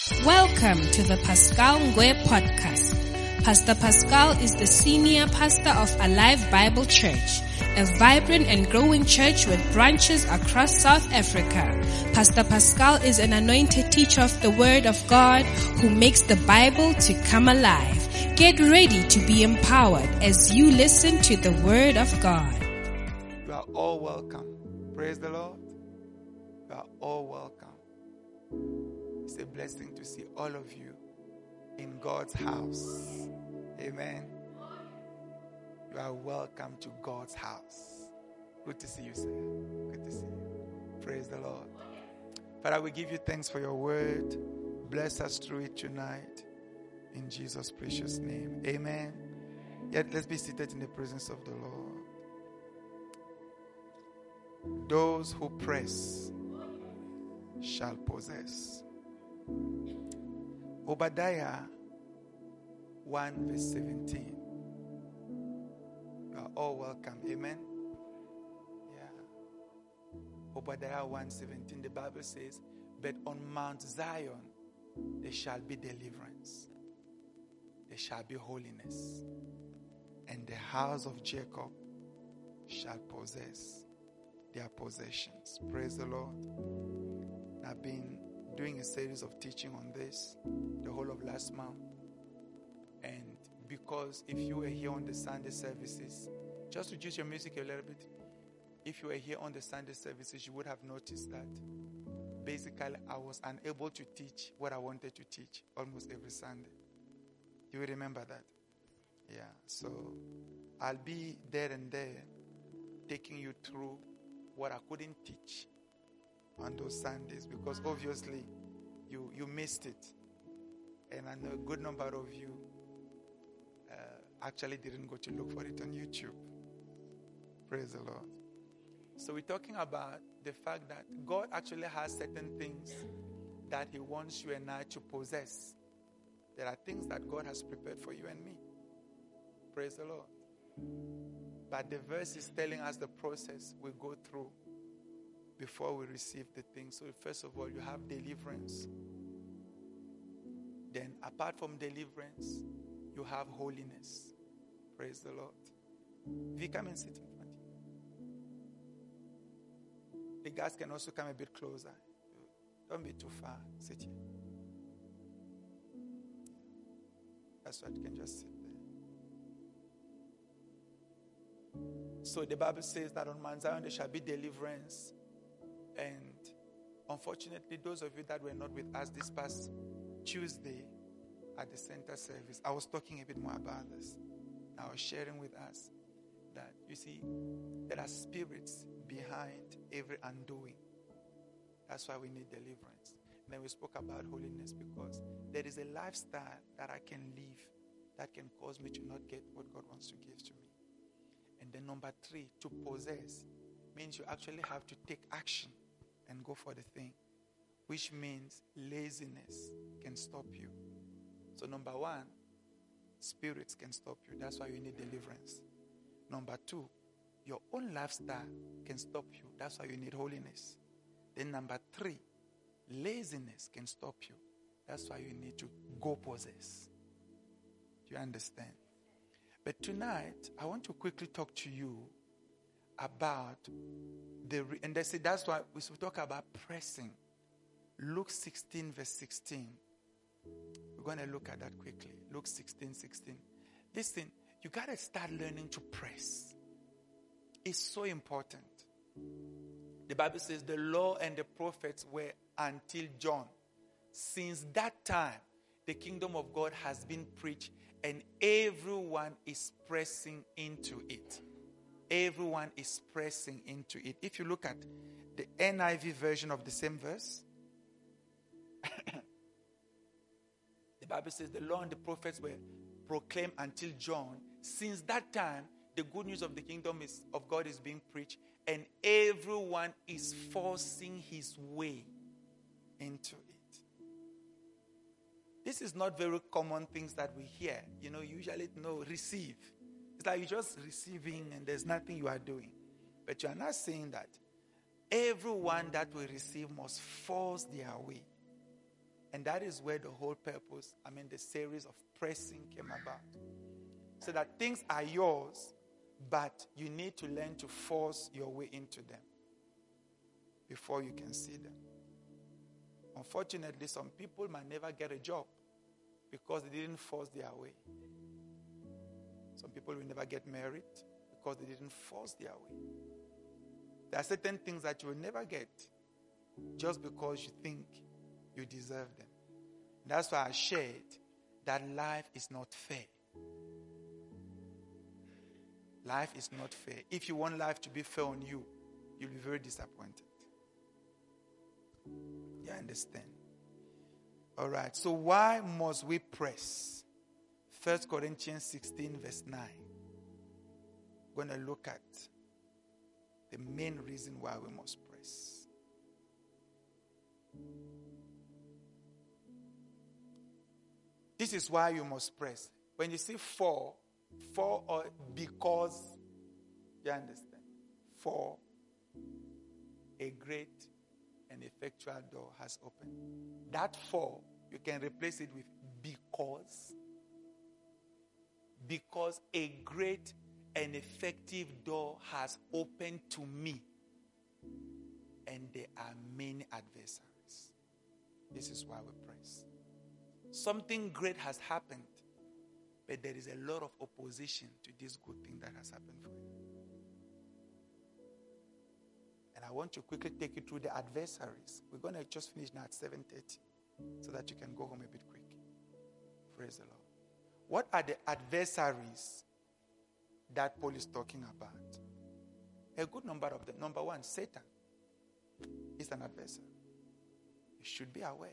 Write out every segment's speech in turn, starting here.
Welcome to the Pascal Ngwe podcast. Pastor Pascal is the senior pastor of Alive Bible Church, a vibrant and growing church with branches across South Africa. Pastor Pascal is an anointed teacher of the Word of God who makes the Bible to come alive. Get ready to be empowered as you listen to the Word of God. You are all welcome. Praise the Lord. You are all welcome. It's a blessing to see all of you in God's house. Amen. You are welcome to God's house. Good to see you, sir. Good to see you. Praise the Lord. Father, we give you thanks for your word. Bless us through it tonight. In Jesus' precious name. Amen. Yet let's be seated in the presence of the Lord. Those who press shall possess. Obadiah 1 verse 17. You are all welcome. Amen. Yeah. Obadiah 1:17. The Bible says, but on Mount Zion there shall be deliverance. There shall be holiness. And the house of Jacob shall possess their possessions. Praise the Lord. I've been doing a series of teaching on this the whole of last month. And because if you were here on the Sunday services, just reduce your music a little bit. If you were here on the Sunday services, you would have noticed that basically I was unable to teach what I wanted to teach almost every Sunday. You will remember that? Yeah. So I'll be there and there taking you through what I couldn't teach on those Sundays, because obviously you missed it. And I know a good number of you actually didn't go to look for it on YouTube. Praise the Lord. So we're talking about the fact that God actually has certain things that He wants you and I to possess. There are things that God has prepared for you and me. Praise the Lord. But the verse is telling us the process we go through before we receive the thing. So first of all, you have deliverance. Then apart from deliverance, you have holiness. Praise the Lord. If you come and sit in front. The guys can also come a bit closer. Don't be too far. Sit here. That's right. You can just sit there. So the Bible says that on Mount Zion there shall be deliverance. And unfortunately, those of you that were not with us this past Tuesday at the center service, I was talking a bit more about this. I was sharing with us that, you see, there are spirits behind every undoing. That's why we need deliverance. And then we spoke about holiness, because there is a lifestyle that I can live that can cause me to not get what God wants to give to me. And then number 3, to possess means you actually have to take action and go for the thing, which means laziness can stop you. So number 1, spirits can stop you. That's why you need deliverance. Number 2, your own lifestyle can stop you. That's why you need holiness. Then number 3, laziness can stop you. That's why you need to go possess. Do you understand? But tonight, I want to quickly talk to you about that's why we should talk about pressing. Luke 16 verse 16. We're going to look at that quickly. Luke 16:16. Listen, you got to start learning to press. It's so important. The Bible says the law and the prophets were until John. Since that time, the kingdom of God has been preached and everyone is pressing into it. Everyone is pressing into it. If you look at the NIV version of the same verse, the Bible says the law and the prophets were proclaimed until John. Since that time, the good news of the kingdom of God is being preached, and everyone is forcing his way into it. This is not very common things that we hear. Usually, receive. It's like you're just receiving and there's nothing you are doing. But you are not saying that. Everyone that will receive must force their way. And that is where the whole purpose, the series of pressing came about. So that things are yours, but you need to learn to force your way into them before you can see them. Unfortunately, some people might never get a job because they didn't force their way. Some people will never get married because they didn't force their way. There are certain things that you will never get just because you think you deserve them. That's why I shared that life is not fair. Life is not fair. If you want life to be fair on you, you'll be very disappointed. You understand? All right. So why must we press? 1 Corinthians 16 verse 9. We're going to look at the main reason why we must press. This is why you must press. When you see for or because, you understand? For a great and effectual door has opened. That for, you can replace it with because. Because a great and effective door has opened to me. And there are many adversaries. This is why we press. Something great has happened, but there is a lot of opposition to this good thing that has happened for you. And I want to quickly take you through the adversaries. We're going to just finish now at 7:30 so that you can go home a bit quick. Praise the Lord. What are the adversaries that Paul is talking about? A good number of them. Number one, Satan is an adversary. You should be aware.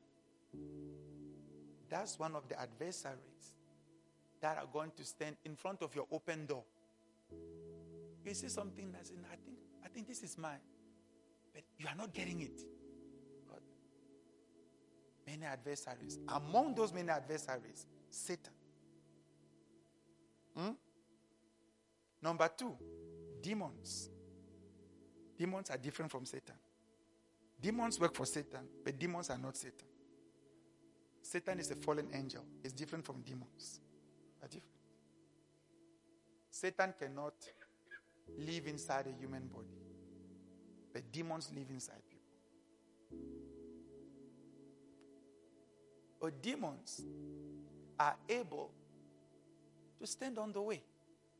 That's one of the adversaries that are going to stand in front of your open door. You see something that's in, I think this is mine. But you are not getting it. God. Many adversaries. Among those many adversaries, Satan. Number two, demons. Demons are different from Satan. Demons work for Satan, but demons are not Satan. Satan is a fallen angel. It's different from demons. They're different. Satan cannot live inside a human body, but demons live inside people. But demons are able to stand on the way.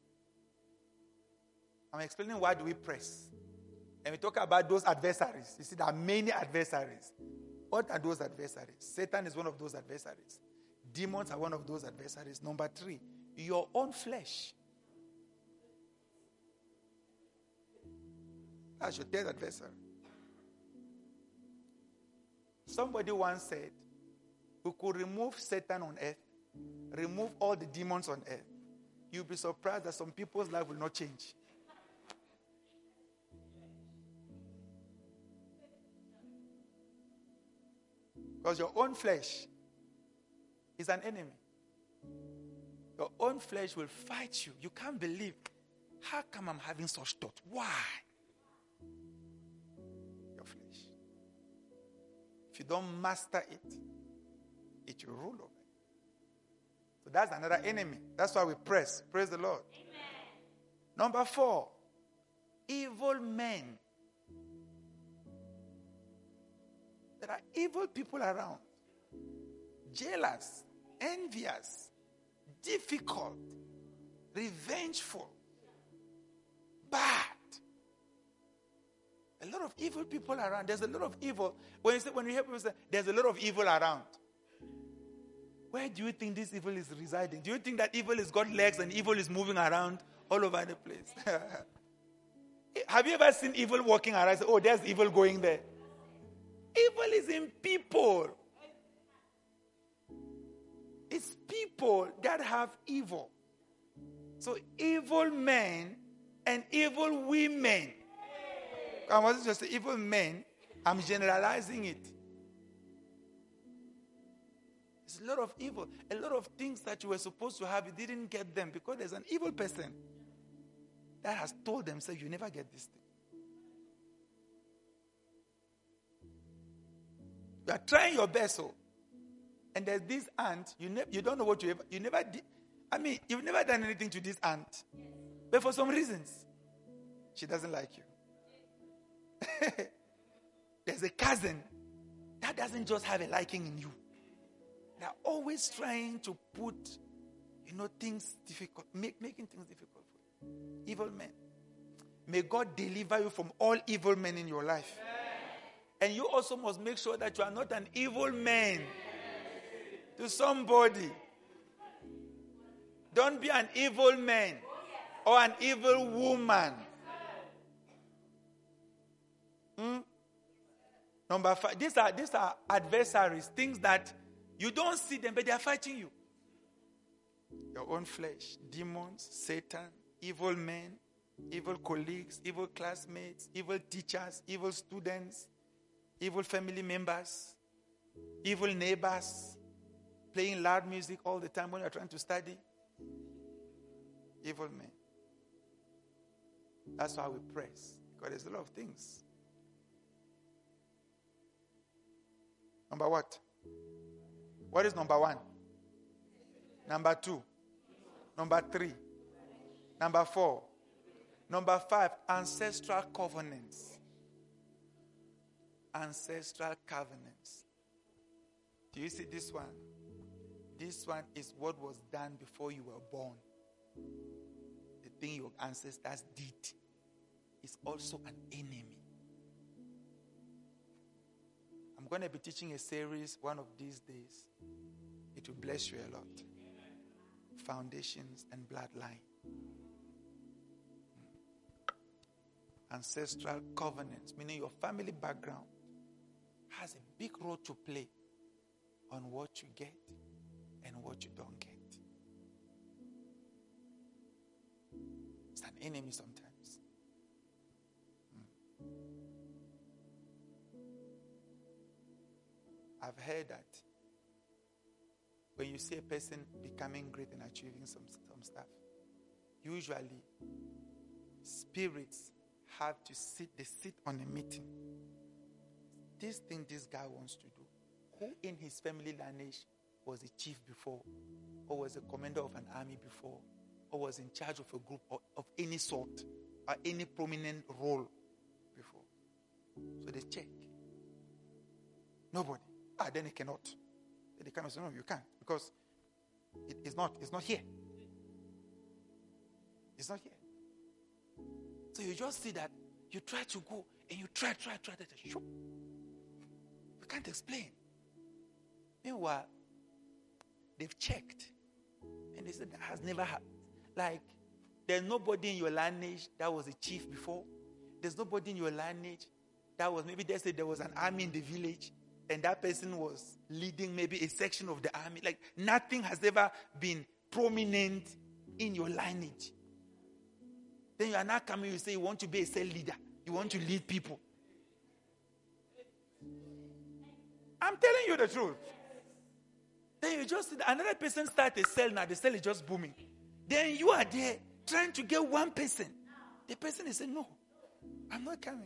I'm explaining why do we press. And we talk about those adversaries. You see, there are many adversaries. What are those adversaries? Satan is one of those adversaries. Demons are one of those adversaries. Number three, your own flesh. That's your third adversary. Somebody once said, we could remove Satan on earth, remove all the demons on earth. You'll be surprised that some people's life will not change. Because your own flesh is an enemy. Your own flesh will fight you. You can't believe, how come I'm having such thoughts? Why? Your flesh. If you don't master it, it will rule over you. So that's another enemy. That's why we press. Praise the Lord. Amen. Number 4, evil men. There are evil people around. Jealous, envious, difficult, revengeful, bad. A lot of evil people around. There's a lot of evil. When you hear people say, there's a lot of evil around. Where do you think this evil is residing? Do you think that evil has got legs and evil is moving around all over the place? Have you ever seen evil walking around and say, oh, there's evil going there? Evil is in people. It's people that have evil. So evil men and evil women. I wasn't just say evil men. I'm generalizing it. There's a lot of evil. A lot of things that you were supposed to have, you didn't get them because there's an evil person that has told themselves, you never get this thing. You are trying your best, so And there's this aunt, you don't know what you never did. I mean, you've never done anything to this aunt. But for some reasons, she doesn't like you. There's a cousin that doesn't just have a liking in you. They're always trying to put, things difficult, making things difficult for you. Evil men. May God deliver you from all evil men in your life. And you also must make sure that you are not an evil man to somebody. Don't be an evil man or an evil woman. Number 5, these are adversaries, things that you don't see them, but they are fighting you. Your own flesh, demons, Satan, evil men, evil colleagues, evil classmates, evil teachers, evil students, evil family members, evil neighbors, playing loud music all the time when you're trying to study. Evil men. That's why we press, because there's a lot of things. Number what? What is number 1? Number 2? Number 3? Number 4? Number 5, ancestral covenants. Ancestral covenants. Do you see this one? This one is what was done before you were born. The thing your ancestors did is also an enemy. I'm going to be teaching a series one of these days. It will bless you a lot. Foundations and bloodline. Ancestral covenants, meaning your family background, has a big role to play on what you get and what you don't get. It's an enemy sometimes. I've heard that when you see a person becoming great and achieving some stuff, usually spirits have to sit on a meeting. This thing this guy wants to do, who in his family lineage was a chief before, or was a commander of an army before, or was in charge of a group of any sort, or any prominent role before. So they check. Nobody. Then he cannot. Then they come and say, no, you can't, because it's not here. It's not here. So you just see that you try to go and you try. You can't explain. Meanwhile, they've checked and they said that has never happened. Like, there's nobody in your lineage that was a chief before. There's nobody in your lineage that was, maybe they said there was an army in the village and that person was leading maybe a section of the army. Like, nothing has ever been prominent in your lineage. Then you are now coming, you say you want to be a cell leader. You want to lead people. I'm telling you the truth. Then you just see that another person start a cell now. The cell is just booming. Then you are there trying to get one person. The person is saying, no, I'm not coming.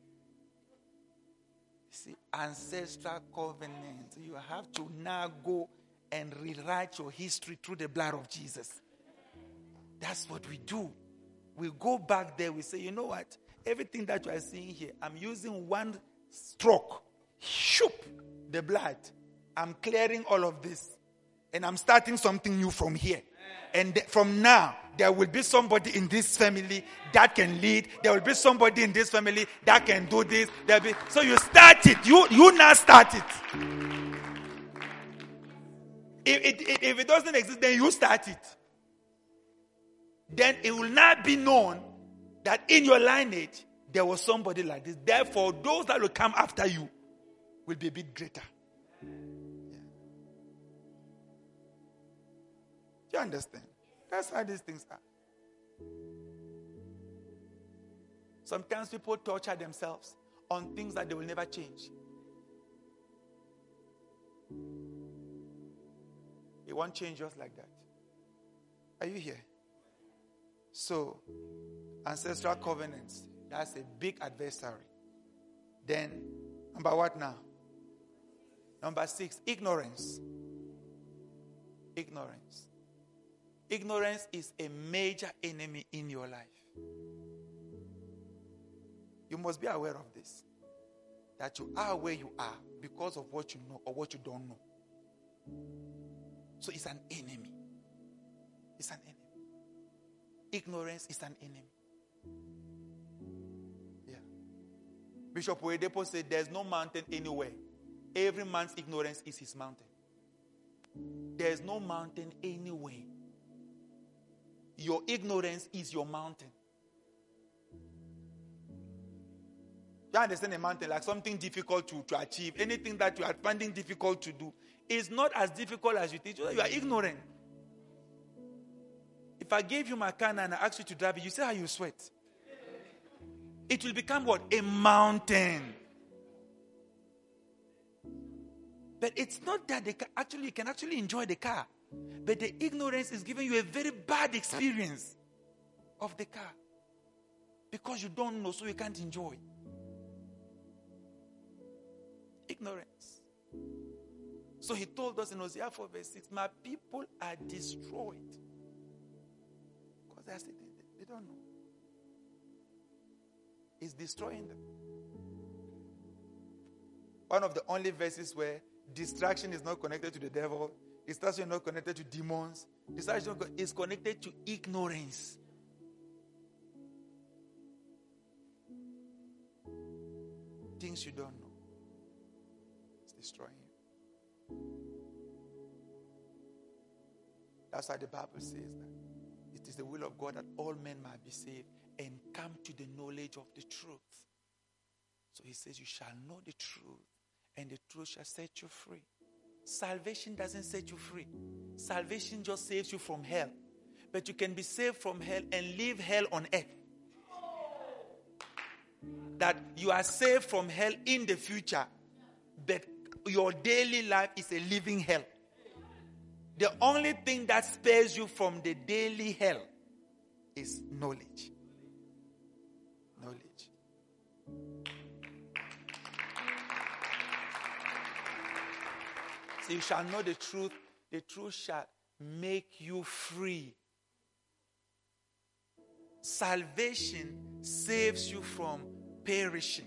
See, ancestral covenant. You have to now go and rewrite your history through the blood of Jesus. That's what we do. We go back there, we say, you know what? Everything that you are seeing here, I'm using one stroke. Shoop, the blood. I'm clearing all of this. And I'm starting something new from here. And from now, there will be somebody in this family that can lead. There will be somebody in this family that can do this. So you start it. You now start it. If it doesn't exist, then you start it. Then it will not be known that in your lineage, there was somebody like this. Therefore, those that will come after you will be a bit greater. Yeah. Do you understand? That's how these things are. Sometimes people torture themselves on things that they will never change. It won't change just like that. Are you here? So, ancestral covenants, that's a big adversary. Then, number what now? Number 6, ignorance. Ignorance. Ignorance is a major enemy in your life. You must be aware of this. That you are where you are because of what you know or what you don't know. So it's an enemy. It's an enemy. Ignorance is an enemy. Yeah. Bishop Oyedepo said there's no mountain anywhere. Every man's ignorance is his mountain. There's no mountain anywhere. Your ignorance is your mountain. You understand a mountain like something difficult to achieve. Anything that you are finding difficult to do is not as difficult as you think. You are ignorant. If I gave you my car and I asked you to drive it, you say how you sweat. It will become what? A mountain. But it's not that you can actually enjoy the car. But the ignorance is giving you a very bad experience of the car. Because you don't know, so you can't enjoy. Ignorance. So he told us in Hosea 4 verse 6, my people are destroyed. Because they don't know. It's destroying them. One of the only verses where distraction is not connected to the devil, distraction is not connected to demons, distraction is connected to ignorance. Things you don't know. It's destroying you. That's why the Bible says that it is the will of God that all men might be saved and come to the knowledge of the truth. So he says, you shall know the truth, and the truth shall set you free. Salvation doesn't set you free. Salvation just saves you from hell. But you can be saved from hell and leave hell on earth. That you are saved from hell in the future, but your daily life is a living hell. The only thing that spares you from the daily hell is knowledge. Knowledge. So you shall know the truth shall make you free. Salvation saves you from perishing.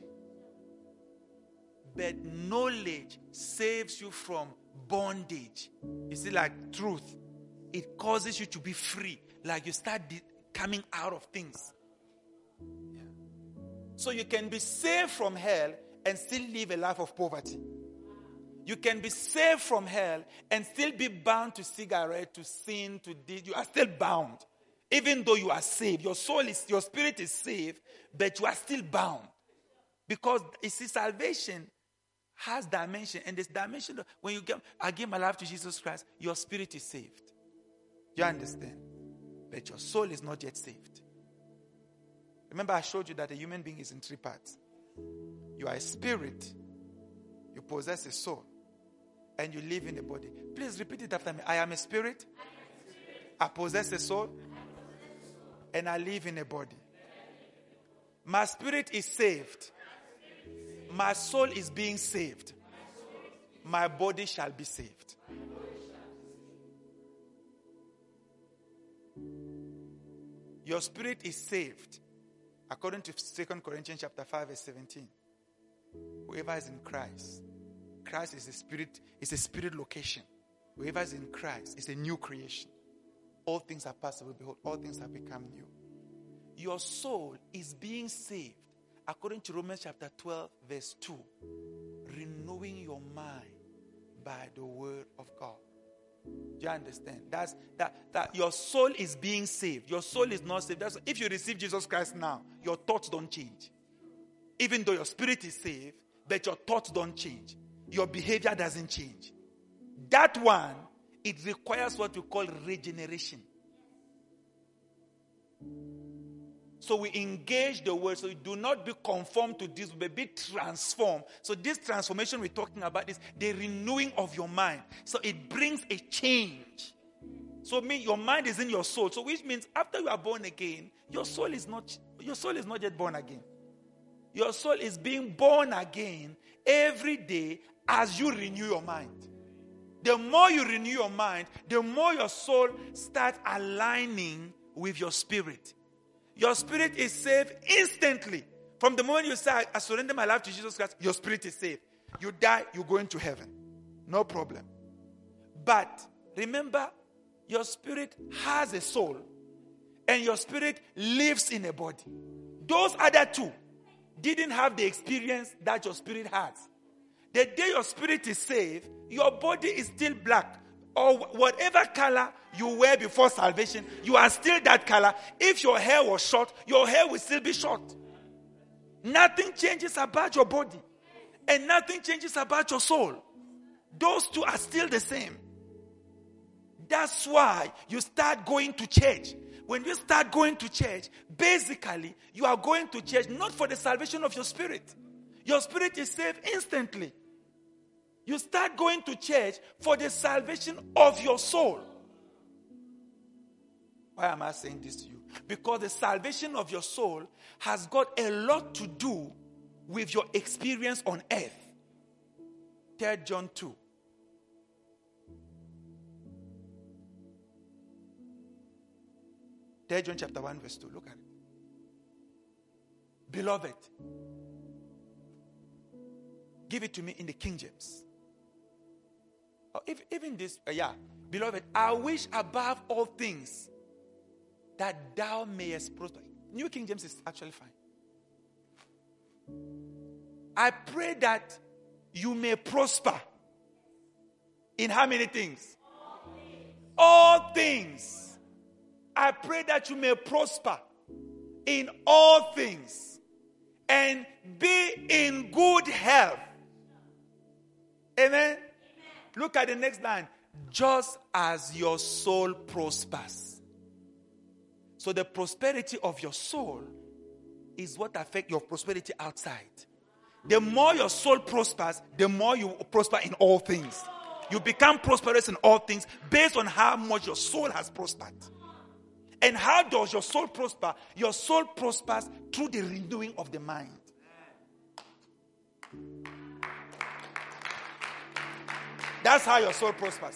But knowledge saves you from bondage. You see, like truth, it causes you to be free. Like you start coming out of things. Yeah. So you can be saved from hell and still live a life of poverty. You can be saved from hell and still be bound to cigarette, to sin, to deed. You are still bound. Even though you are saved, your spirit is saved, but you are still bound. Because you see, salvation has dimension, and this dimension, when I give my life to Jesus Christ, your spirit is saved. You understand? But your soul is not yet saved. Remember, I showed you that a human being is in three parts. You are a spirit, you possess a soul, and you live in a body. Please repeat it after me. I am a spirit, I possess a soul, and I live in a body. My spirit is saved. My soul is being saved. My body shall be saved. Your spirit is saved. According to 2 Corinthians chapter 5 verse 17. Whoever is in Christ, Christ is a spirit location. Whoever is in Christ is a new creation. All things are possible. Behold, all things have become new. Your soul is being saved. According to Romans chapter 12 verse 2. Renewing your mind by the word of God. Do you understand? That your soul is being saved. Your soul is not saved. If you receive Jesus Christ now, your thoughts don't change. Even though your spirit is saved, but your thoughts don't change. Your behavior doesn't change. That one, it requires what we call regeneration. So we engage the word. So you do not be conformed to this, but be transformed. So this transformation we're talking about is the renewing of your mind. So it brings a change. So your mind is in your soul. So which means after you are born again, your soul is not yet born again. Your soul is being born again every day as you renew your mind. The more you renew your mind, the more your soul starts aligning with your spirit. Your spirit is saved instantly. From the moment you say, I surrender my life to Jesus Christ, your spirit is saved. You die, you go into heaven. No problem. But remember, your spirit has a soul. And your spirit lives in a body. Those other two didn't have the experience that your spirit has. The day your spirit is saved, your body is still black. Or whatever color you wear before salvation, you are still that color. If your hair was short, your hair will still be short. Nothing changes about your body. And nothing changes about your soul. Those two are still the same. That's why you start going to church. When you start going to church, basically, you are going to church not for the salvation of your spirit. Your spirit is saved instantly. You start going to church for the salvation of your soul. Why am I saying this to you? Because the salvation of your soul has got a lot to do with your experience on earth. 3 John 2. John chapter 1 verse 2. Look at it. Beloved, give it to me in the King James. Or even this, Beloved, I wish above all things that thou mayest prosper. New King James is actually fine. I pray that you may prosper in how many things? All things. I pray that you may prosper in all things and be in good health. Amen? Look at the next line. Just as your soul prospers. So the prosperity of your soul is what affects your prosperity outside. The more your soul prospers, the more you prosper in all things. You become prosperous in all things based on how much your soul has prospered. And how does your soul prosper? Your soul prospers through the renewing of the mind. That's how your soul prospers.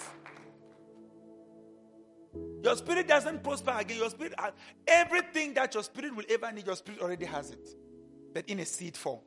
Your spirit doesn't prosper again. Your spirit, everything that your spirit will ever need, your spirit already has it. But in a seed form.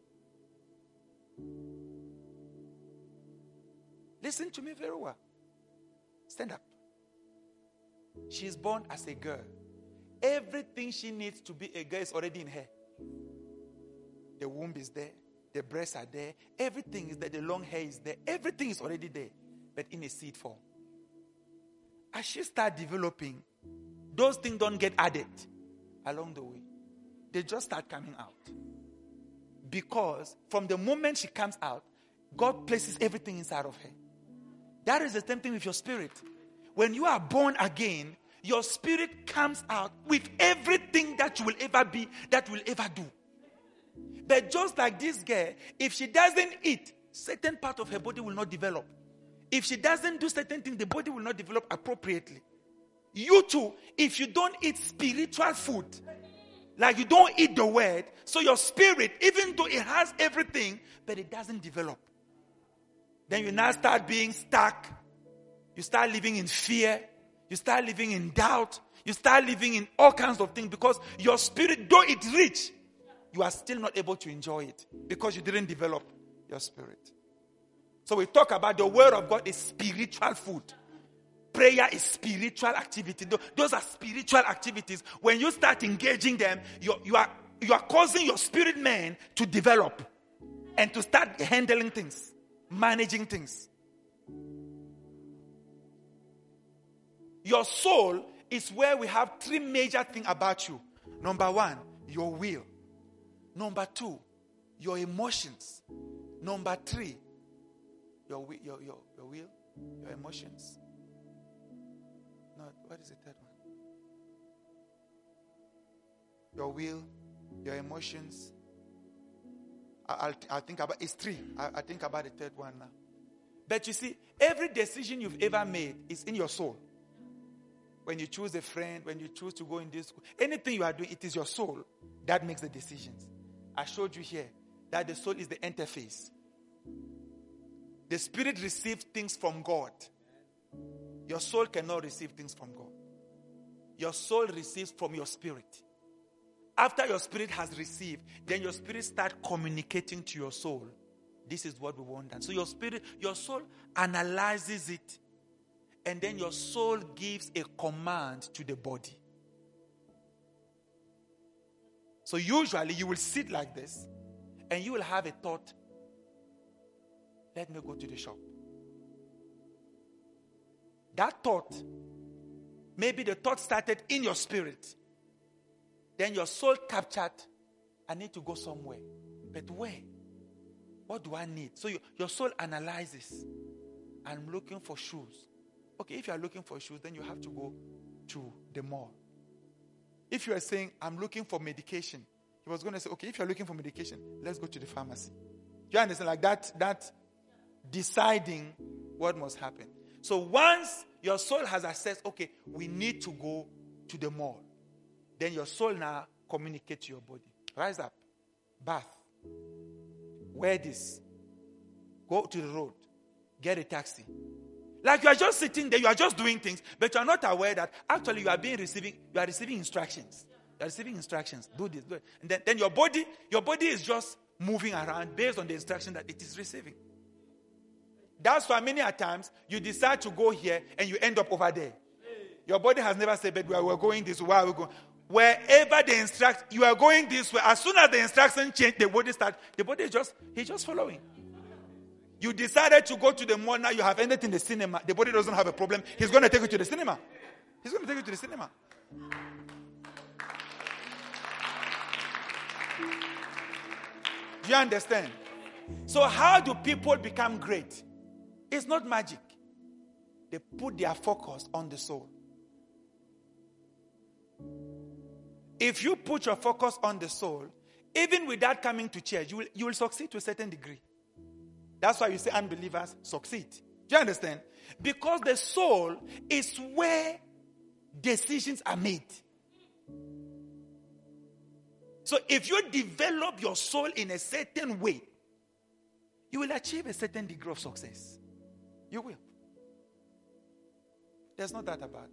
Listen to me very well. Stand up. She is born as a girl. Everything she needs to be a girl is already in her. The womb is there. The breasts are there. Everything is there. The long hair is there. Everything is already there. But in a seed form. As she starts developing, those things don't get added along the way. They just start coming out. Because from the moment she comes out, God places everything inside of her. That is the same thing with your spirit. When you are born again, your spirit comes out with everything that you will ever be, that you will ever do. But just like this girl, if she doesn't eat, certain part of her body will not develop. If she doesn't do certain things, the body will not develop appropriately. You too, if you don't eat spiritual food, like you don't eat the word, so your spirit, even though it has everything, but it doesn't develop. Then you now start being stuck. You start living in fear. You start living in doubt. You start living in all kinds of things because your spirit, though it's rich, you are still not able to enjoy it because you didn't develop your spirit. So we talk about the word of God is spiritual food. Prayer is spiritual activity. Those are spiritual activities. When you start engaging them, you are causing your spirit man to develop and to start handling things, managing things. Your soul is where we have three major things about you. Number one, your will. Number two, your emotions. Number three, your will, your emotions. No, what is the third one? Your will, your emotions. I'll think about it's three. I think about the third one now. But you see, every decision you've ever made is in your soul. When you choose a friend, when you choose to go in this school, anything you are doing, it is your soul that makes the decisions. I showed you here that the soul is the interface. The spirit receives things from God. Your soul cannot receive things from God. Your soul receives from your spirit. After your spirit has received, then your spirit starts communicating to your soul. This is what we want. And so your soul analyzes it. And then your soul gives a command to the body. So usually you will sit like this. And you will have a thought. Let me go to the shop. That thought, maybe the thought started in your spirit. Then your soul captured, I need to go somewhere. But where? What do I need? So your soul analyzes. I'm looking for shoes. Okay, if you are looking for shoes, then you have to go to the mall. If you are saying, I'm looking for medication, he was going to say, okay, if you're looking for medication, let's go to the pharmacy. Do you understand? Like that deciding what must happen. So once your soul has assessed, okay, we need to go to the mall, then your soul now communicates to your body. Rise up, bath, wear this, go to the road, get a taxi. Like you are just sitting there, you are just doing things, but you are not aware that actually you are receiving instructions. You are receiving instructions. Do this, do it. And then your body is just moving around based on the instruction that it is receiving. That's why many a times you decide to go here and you end up over there. Your body has never said, but we're going this way, where are we going? Wherever they instruct, you are going this way. As soon as the instruction change, the body is just following. You decided to go to the mall, now you have ended in the cinema. The body doesn't have a problem. He's going to take you to the cinema. He's going to take you to the cinema. Do you understand? So how do people become great? It's not magic. They put their focus on the soul. If you put your focus on the soul, even without coming to church, you will succeed to a certain degree. That's why you say unbelievers succeed. Do you understand? Because the soul is where decisions are made. So if you develop your soul in a certain way, you will achieve a certain degree of success. You will. There's no doubt about it.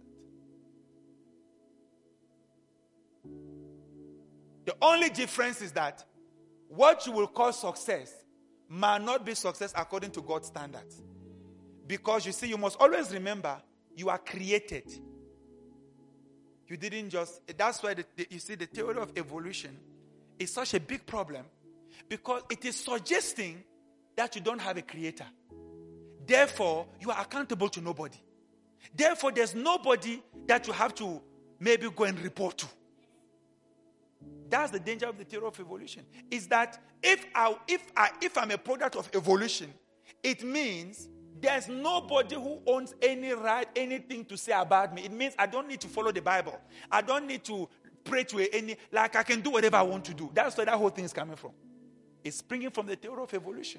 The only difference is that what you will call success might not be success according to God's standards. Because you see, you must always remember, you are created. You didn't just... That's why you see the theory of evolution is such a big problem. Because it is suggesting that you don't have a creator. Therefore, you are accountable to nobody. Therefore, there's nobody that you have to maybe go and report to. That's the danger of the theory of evolution. Is that if I'm a product of evolution, it means there's nobody who owns any right, anything to say about me. It means I don't need to follow the Bible. I don't need to pray to I can do whatever I want to do. That's where that whole thing is coming from. It's springing from the theory of evolution.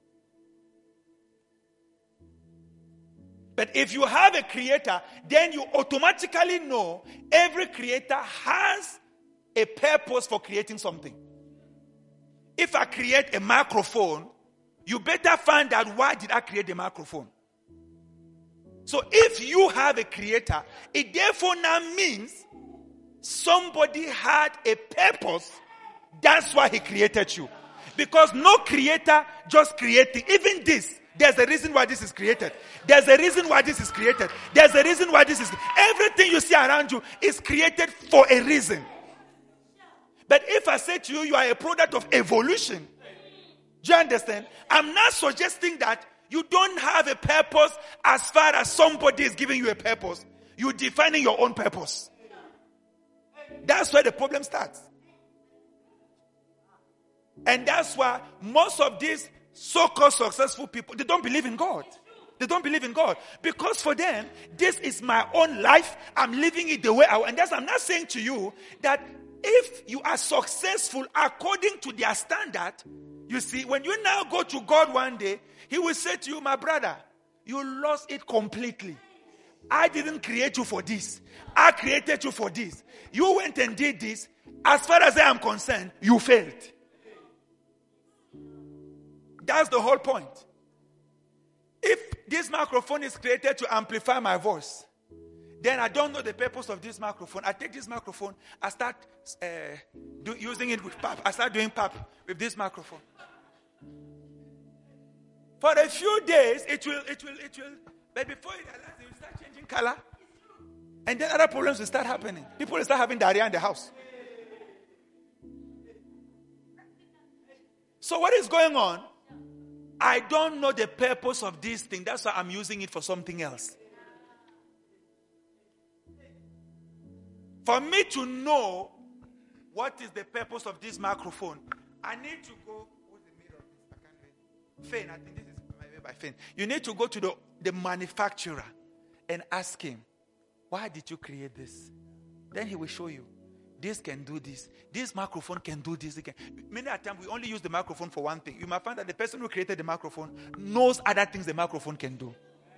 But if you have a creator, then you automatically know every creator has a purpose for creating something. If I create a microphone, you better find out why did I create the microphone. So if you have a creator, it therefore now means somebody had a purpose. That's why he created you. Because no creator just creating. Even this, there's a reason why this is created. There's a reason why this is created. There's a reason why this is... Everything you see around you is created for a reason. But if I say to you, you are a product of evolution, do you understand? I'm not suggesting that you don't have a purpose as far as somebody is giving you a purpose. You're defining your own purpose. That's where the problem starts. And that's why most of these so-called successful people, they don't believe in God. They don't believe in God. Because for them, this is my own life. I'm living it the way I want. And that's, I'm not saying to you that if you are successful according to their standard, you see, when you now go to God one day, he will say to you, my brother, you lost it completely. I didn't create you for this. I created you for this. You went and did this. As far as I am concerned, you failed. That's the whole point. If this microphone is created to amplify my voice, then I don't know the purpose of this microphone. I take this microphone, I start using it with pap. I start doing pap with this microphone. For a few days, it will. But before it realizes, it will start changing color. And then other problems will start happening. People will start having diarrhea in the house. So what is going on? I don't know the purpose of this thing. That's why I'm using it for something else. For me to know what is the purpose of this microphone, I need to go. What's the mirror? I can't read. Fane, I think this is made by Fane. You need to go to the manufacturer and ask him, why did you create this? Then he will show you. This can do this. This microphone can do this. Many times we only use the microphone for one thing. You might find that the person who created the microphone knows other things the microphone can do.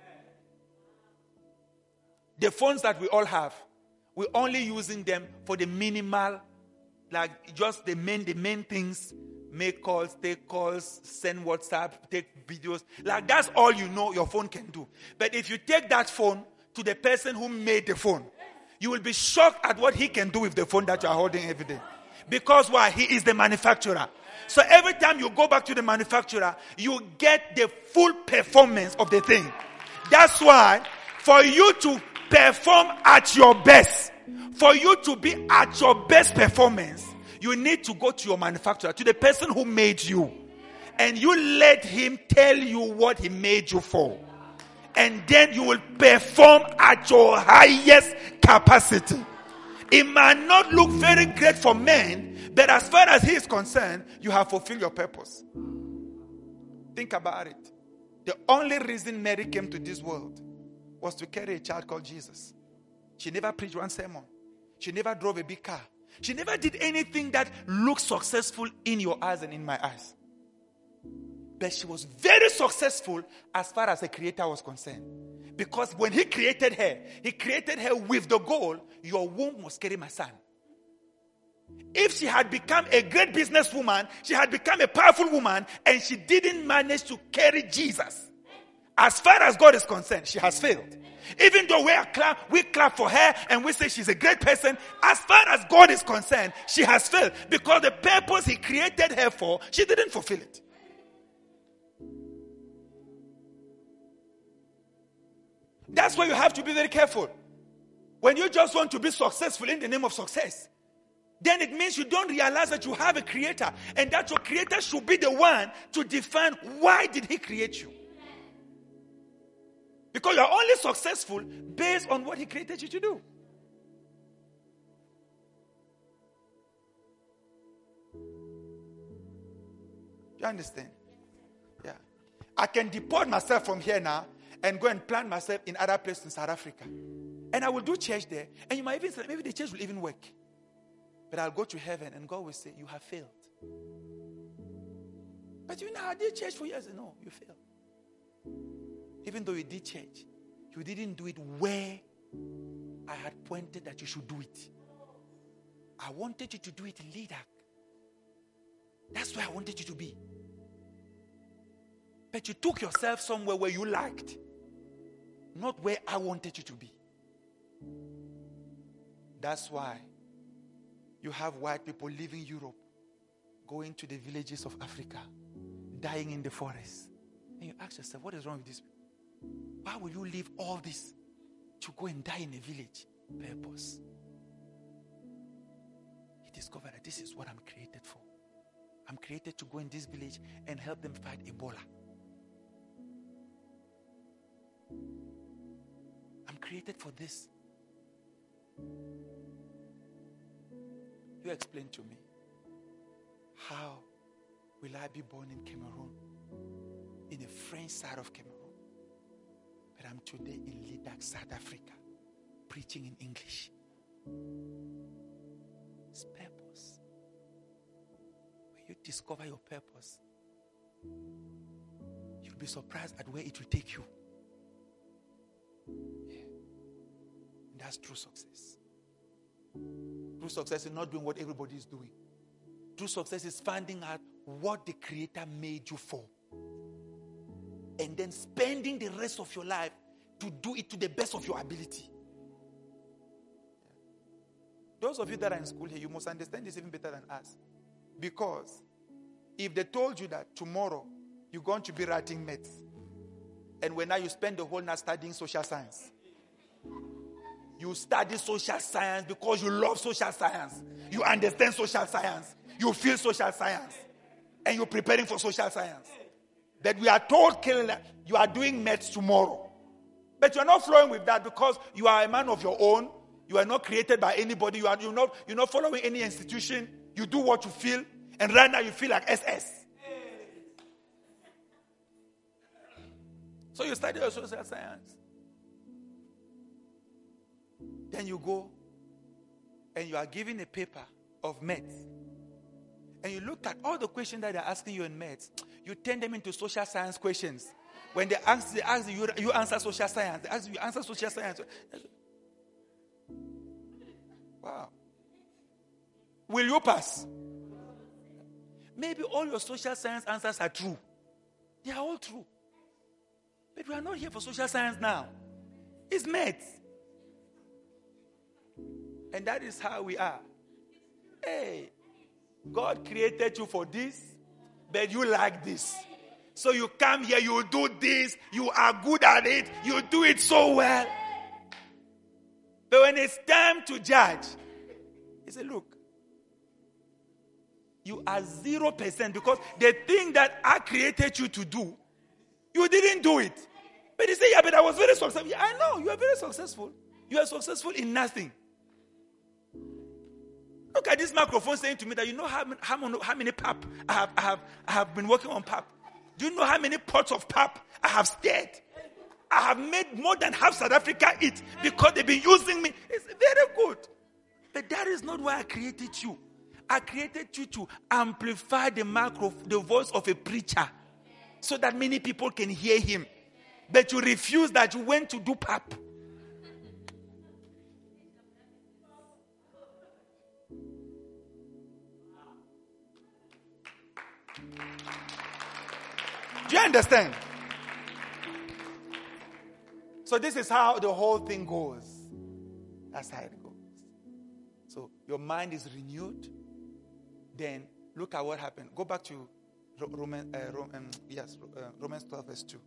The phones that we all have, we're only using them for the minimal, like just the main things. Make calls, take calls, send WhatsApp, take videos. Like that's all you know your phone can do. But if you take that phone to the person who made the phone, you will be shocked at what he can do with the phone that you are holding every day. Because why? He is the manufacturer. So every time you go back to the manufacturer, you get the full performance of the thing. That's why for you to perform at your best, for you to be at your best performance, you need to go to your manufacturer, to the person who made you. And you let him tell you what he made you for. And then you will perform at your highest capacity. It might not look very great for men, but as far as he is concerned, you have fulfilled your purpose. Think about it. The only reason Mary came to this world was to carry a child called Jesus. She never preached one sermon. She never drove a big car. She never did anything that looked successful in your eyes and in my eyes. But she was very successful as far as the Creator was concerned. Because when he created her with the goal, your womb must carry my son. If she had become a great businesswoman, she had become a powerful woman, and she didn't manage to carry Jesus, as far as God is concerned, she has failed. Even though we clap for her and we say she's a great person, as far as God is concerned, she has failed. Because the purpose he created her for, she didn't fulfill it. That's why you have to be very careful. When you just want to be successful in the name of success, then it means you don't realize that you have a creator, and that your creator should be the one to define why did he create you. Because you're only successful based on what he created you to do. You understand? Yeah. I can deport myself from here now and go and plant myself in other places in South Africa. And I will do church there. And you might even say, maybe the church will even work. But I'll go to heaven and God will say, you have failed. But you know, I did church for years. No, you failed. Even though you did church, you didn't do it where I had pointed that you should do it. I wanted you to do it in Lidak. That's where I wanted you to be. But you took yourself somewhere where you liked, not where I wanted you to be. That's why you have white people leaving Europe, going to the villages of Africa, dying in the forest. And you ask yourself, what is wrong with this? Why will you leave all this to go and die in a village? Purpose. He discovered that this is what I'm created for. I'm created to go in this village and help them fight Ebola. I'm created for this. You explain to me, how will I be born in Cameroon, in the French side of Cameroon, but I'm today in Lidak, South Africa, preaching in English? It's purpose. When you discover your purpose, you'll be surprised at where it will take you. Yeah. And that's true success. True success is not doing what everybody is doing. True success is finding out what the Creator made you for. and then spending the rest of your life to do it to the best of your ability. Those of you that are in school here, you must understand this even better than us. Because if they told you that tomorrow you're going to be writing maths, and when now you spend the whole night studying social science, you study social science because you love social science, you understand social science, you feel social science, and you're preparing for social science. That we are told you are doing maths tomorrow. But you're not flowing with that because you are a man of your own. You are not created by anybody. You're not following any institution. You do what you feel. And right now you feel like SS. So you study your social science. Then you go and you are given a paper of maths. And you look at all the questions that they're asking you in maths. You turn them into social science questions. When they ask you, you answer social science. They ask you answer social science. Wow. Will you pass? Maybe all your social science answers are true. They are all true. But we are not here for social science now. It's maths. And that is how we are. Hey, God created you for this, but you like this. So you come here, you do this, you are good at it, you do it so well. But when it's time to judge, he said, look, you are 0% because the thing that I created you to do, you didn't do it. But he said, yeah, but I was very successful. Yeah, I know, you are very successful. You are successful in nothing. Look at this microphone saying to me that you know how many pap I have been working on pap. Do you know how many pots of pap I have stirred? I have made more than half South Africa eat because they've been using me. It's very good. But that is not why I created you. I created you to amplify the voice of a preacher so that many people can hear him. But you refuse that. You went to do pap. Do you understand? So this is how the whole thing goes. That's how it goes. So your mind is renewed. Then look at what happened. Go back to Romans 12 verse 2.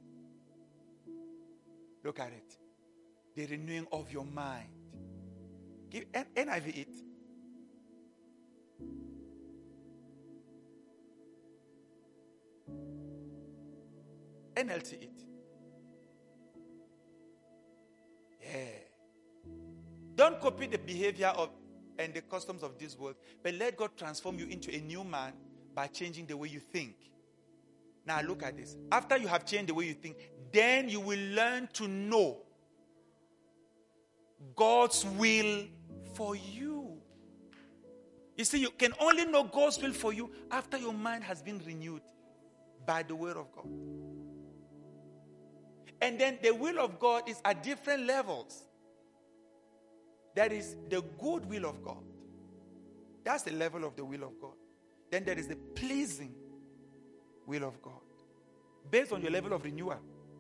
Look at it. The renewing of your mind. Give NIV it. NLT it. Yeah. Don't copy the behavior and the customs of this world, but let God transform you into a new man by changing the way you think. Now look at this. After you have changed the way you think, then you will learn to know God's will for you. You see, you can only know God's will for you after your mind has been renewed by the word of God. And then the will of God is at different levels. That is the good will of God. That's the level of the will of God. Then there is the pleasing will of God. Based on your level of renewal.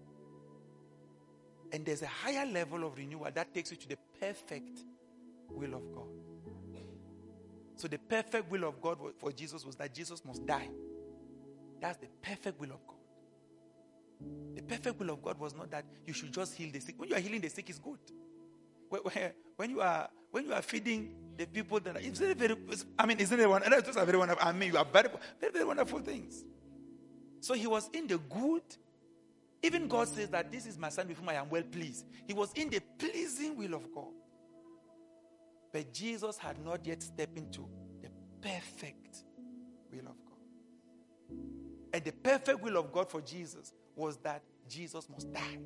And there's a higher level of renewal that takes you to the perfect will of God. So the perfect will of God for Jesus was that Jesus must die. That's the perfect will of God. The perfect will of God was not that you should just heal the sick. When you are healing the sick, it's good. When you are feeding the people that isn't it very wonderful? Those are very wonderful. I mean, you are very, very, very wonderful things. So he was in the good. Even God says that this is my son with whom I am well pleased. He was in the pleasing will of God. But Jesus had not yet stepped into the perfect will of God. And the perfect will of God for Jesus was that Jesus must die.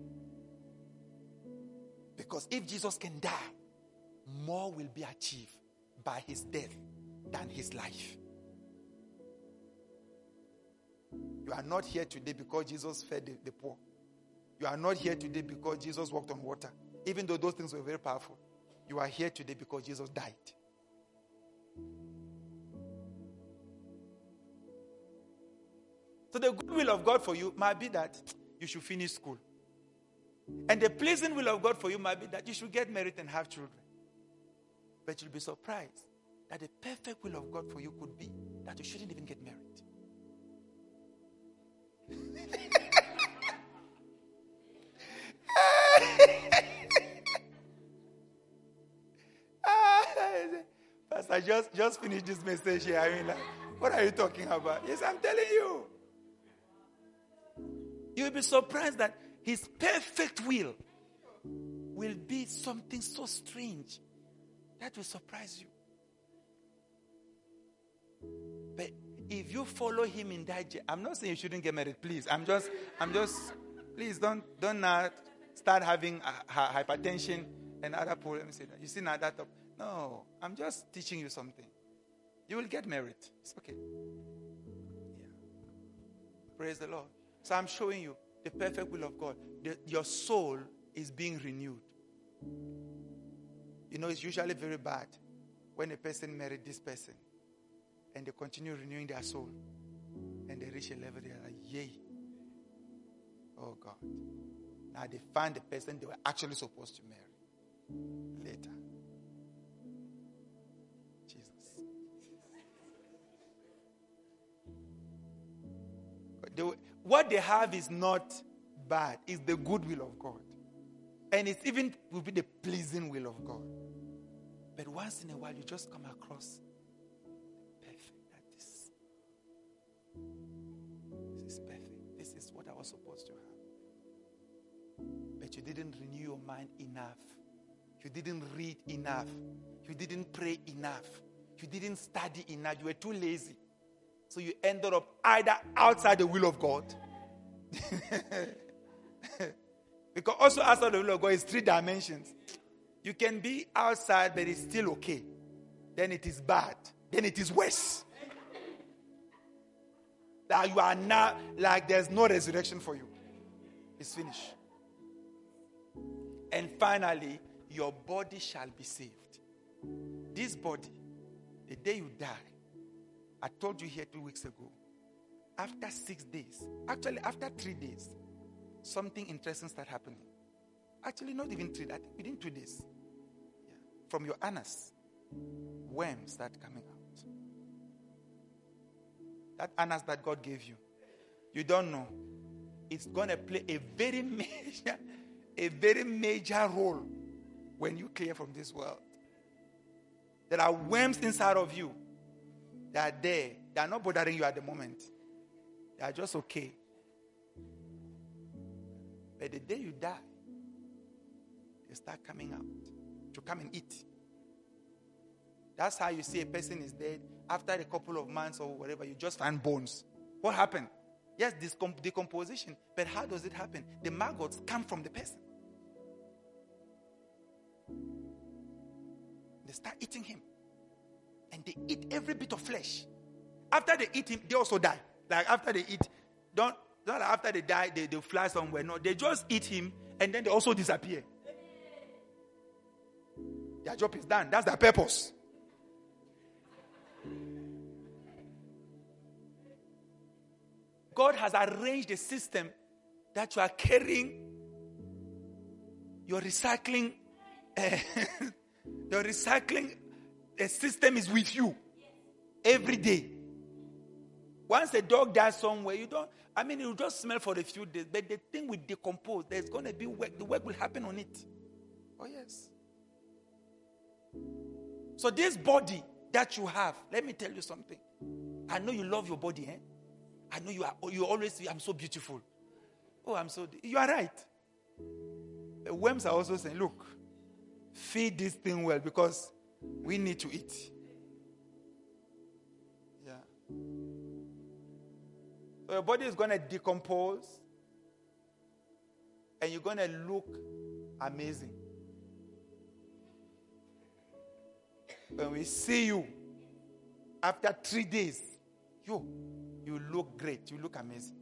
Because if Jesus can die, more will be achieved by his death than his life. You are not here today because Jesus fed the poor. You are not here today because Jesus walked on water. Even though those things were very powerful. You are here today because Jesus died. So the good will of God for you might be that you should finish school. And the pleasing will of God for you might be that you should get married and have children. But you'll be surprised that the perfect will of God for you could be that you shouldn't even get married. Pastor, just finish this message here. I mean, like, what are you talking about? Yes, I'm telling you. You'll be surprised that his perfect will be something so strange that will surprise you. But if you follow him in that, I'm not saying you shouldn't get married, please. I'm just, please don't not start having hypertension and other problems. You see now that. No, I'm just teaching you something. You will get married. It's okay. Yeah. Praise the Lord. So I'm showing you the perfect will of God. Your soul is being renewed. You know, it's usually very bad when a person married this person and they continue renewing their soul and they reach a level they are like, yay. Oh God. Now they find the person they were actually supposed to marry later. Jesus. What they have is not bad. It's the good will of God. And it's even will be the pleasing will of God. But once in a while, you just come across perfect. This is perfect. This is what I was supposed to have. But you didn't renew your mind enough. You didn't read enough. You didn't pray enough. You didn't study enough. You were too lazy. So you ended up either outside the will of God. Because also outside the will of God is 3 dimensions. You can be outside, but it's still okay. Then it is bad. Then it is worse. That you are now, like there's no resurrection for you. It's finished. And finally, your body shall be saved. This body, the day you die, I told you here 2 weeks ago, after 6 days, actually after 3 days, something interesting started happening. Actually, not even 3 days, I think within 2 days. Yeah. From your anus, worms start coming out. That anus that God gave you, you don't know. It's going to play a very major role when you clear from this world. There are worms inside of you that are there. They are not bothering you at the moment. They are just okay. But the day you die, they start coming out to come and eat. That's how you see a person is dead. After a couple of months or whatever, you just find bones. What happened? Yes, decomposition. But how does it happen? The maggots come from the person. They start eating him. And they eat every bit of flesh. After they eat him, they also die. Like after they eat, not after they die, they fly somewhere. No, they just eat him and then they also disappear. Their job is done. That's their purpose. God has arranged a system that you are carrying your recycling. Your recycling system is with you every day. Once a dog dies somewhere, it will just smell for a few days, but the thing will decompose. There's going to be work. The work will happen on it. Oh, yes. So this body that you have, let me tell you something. I know you love your body, eh? I know you always say, I'm so beautiful. Oh, you are right. The worms are also saying, look, feed this thing well because we need to eat. Yeah. So your body is going to decompose and you're going to look amazing. When we see you after 3 days, you look great. You look amazing.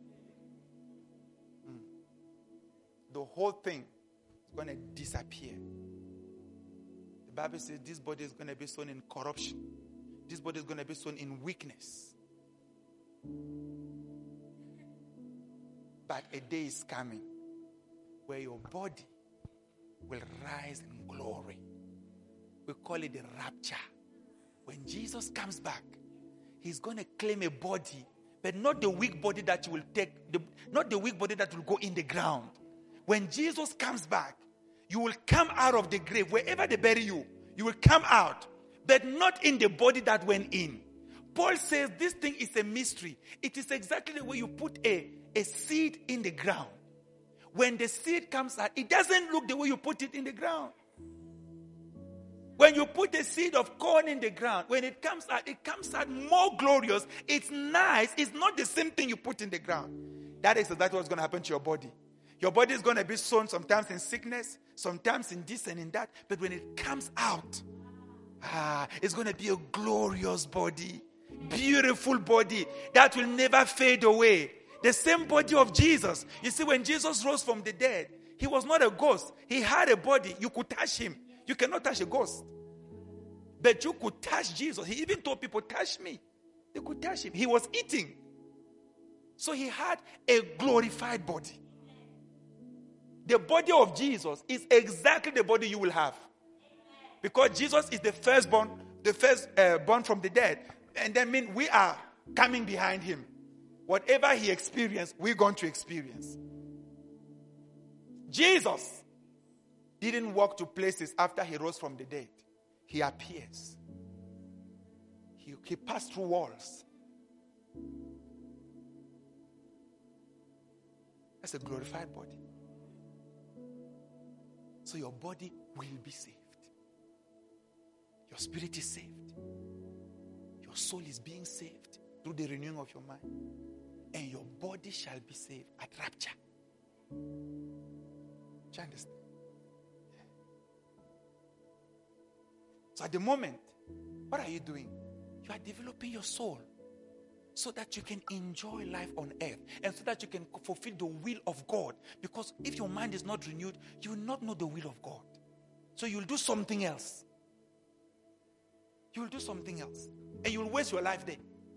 The whole thing is going to disappear. The Bible says this body is going to be sown in corruption. This body is going to be sown in weakness. But a day is coming where your body will rise in glory. We call it the rapture. When Jesus comes back, he's going to claim a body, but not the weak body that you will take, not the weak body that will go in the ground. When Jesus comes back, you will come out of the grave. Wherever they bury you, you will come out, but not in the body that went in. Paul says this thing is a mystery. It is exactly the way you put a seed in the ground. When the seed comes out, it doesn't look the way you put it in the ground. When you put a seed of corn in the ground, when it comes out more glorious. It's nice. It's not the same thing you put in the ground. That is exactly what's going to happen to your body. Your body is going to be sown sometimes in sickness, sometimes in this and in that. But when it comes out, it's going to be a glorious body. Beautiful body that will never fade away. The same body of Jesus. You see, when Jesus rose from the dead, he was not a ghost. He had a body. You could touch him. You cannot touch a ghost. But you could touch Jesus. He even told people, touch me. They could touch him. He was eating. So he had a glorified body. The body of Jesus is exactly the body you will have. Because Jesus is the firstborn from the dead. And that means we are coming behind him. Whatever he experienced, we're going to experience. Jesus didn't walk to places after he rose from the dead. He appears. He passed through walls. That's a glorified body. So your body will be saved. Your spirit is saved. Your soul is being saved through the renewing of your mind. And your body shall be saved at rapture. Do you understand? So at the moment, what are you doing? You are developing your soul so that you can enjoy life on earth and so that you can fulfill the will of God. Because if your mind is not renewed, you will not know the will of God. So you will do something else. You will do something else. And you will waste your life there.